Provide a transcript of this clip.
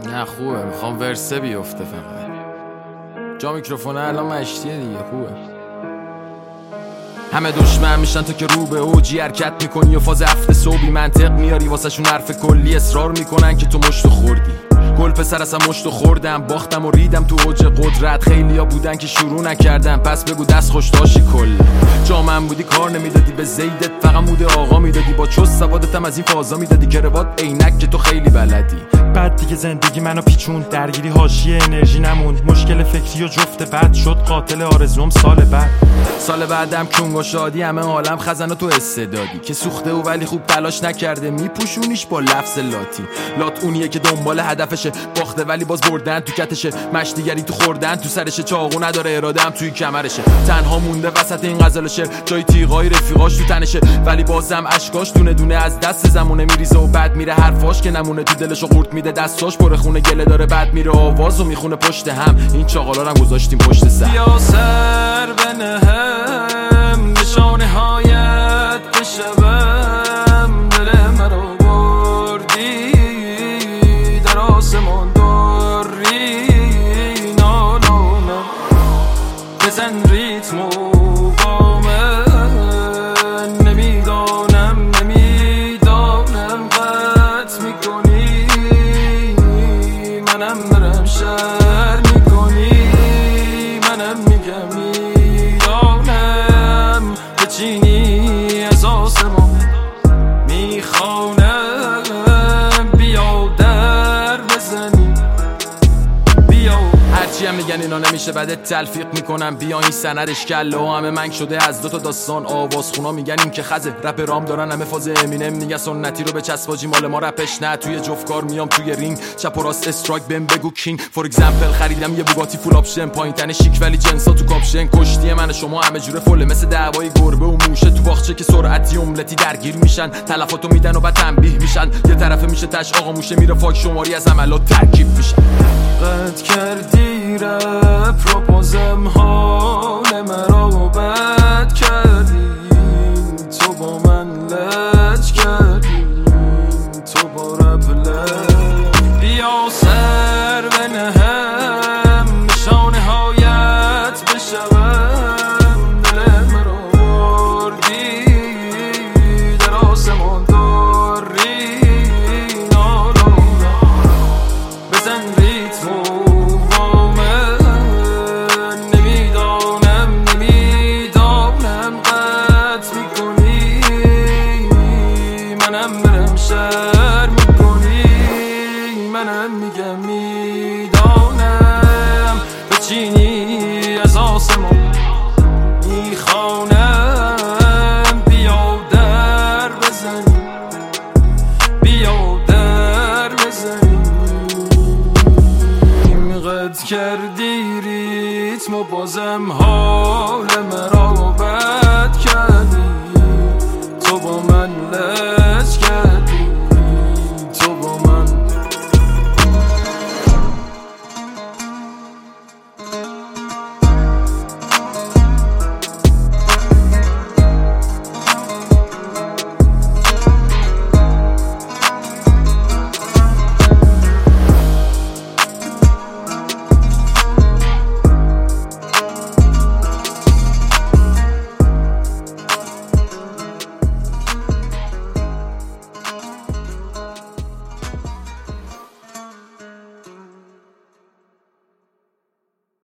نه خوبه، میخوام ورسه بیفته فقط. جا میکروفونه الان مشتیه دیگه، خوبه. همه دشمن میشن تو که رو به اوجی حرکت میکنی و فاز هفته صبحی منطق میاری واسه شون حرف کلی اصرار میکنن که تو مشتو خوردی. گل پسر اصلا مشتو خوردم، باختم و ریدم تو اوج قدرت. خیلیا بودن که شروع نکردن، پس بگو دست خوش داشتی. کل جا من بودی کار نمیدادی به زیدت، فقط مود آقا میدادی. با چست سوادتم از این فازا میدادی که روات عینک که تو خیلی بلدی. بعد دیگه زندگی منو پیچوند، درگیری حاشیه انرژی نموند. مشکل فکری و جفت بد شد قاتل آرزوم سال بعدم کونگ و شادی. همه عالم خزنه تو استعدادی که سوخته و ولی خوب تلاش نکرده، میپوشونیش با لفظ لاتی. لات اونیه که دنبال هدفشه، باخته ولی باز بردن تو کتشه. مشتیگری تو خوردن تو سرشه، چاقو نداره اراده‌ام توی کمرشه. تنها مونده وسط این غزل شعر، جای تیغای رفیقاش تو تنشه. ولی بازم اشکاش دونه دونه از دست زمونه میریزه و بعد میره حرفاش که نمونه تو دلشو قورت میده. دستاش پر خونه گله داره، بعد میره آوازو میخونه پشت هم. این چاقالا رو هم گذاشتیم پشت سر. بیا سر بنهم نشانه هایت بشوم. دل مرا بردی در آسمان داری. نالانم بزن ریتمو با من. نمیدانم قطع میکنی، منم برم شر میکنی. منم میگم میدانم بچینی از آسمان میخوانم. بیا در بزنی بیا. هرچی هم میگن اینا نمیشه بعد تلفیق میکنم. بیا این سندش کله و همه منگ شده از دوتا داستان. آوازخونا میگن این که خزه، رپ رام دارن همه فاز امینم. میگن سنتی رو به چسباجی، مال ما رپش نه. توی جفتکار میام توی رینگ، چپ و راست استرایک بهم بگو کینگ. فور اگزمپل خریدم یه بوگاتی فول آپشن، پایین تن شیک ولی جنسا تو کاپشن. کشتی من شما همه جوره فله، مثل دعوای گربه و موشه تو باغچه که سرعتی املتی درگیر میشن. تلفاتو میدن و بعد تنبیه میشن. یه طرفه میشه تش آقا موشه میره فاک شماری از عملات ترکیب میشن. قد کردی رپ رو بازم حال مرا بد کردی. تو با من لج کردی، تو با رپ لج. بیا سر بنهم نشانه هایت بشوم. دل مرا بردی در آسمان داری. نالانم بزن ریتمو با من. نمیدانم قطع میکنی، منم برم شر میکنی. منم میگم میدانم بچینی از آسمان میخوانم. بیا در بزنی، بیا در بزنی. قد کردی ریتم و بازم ها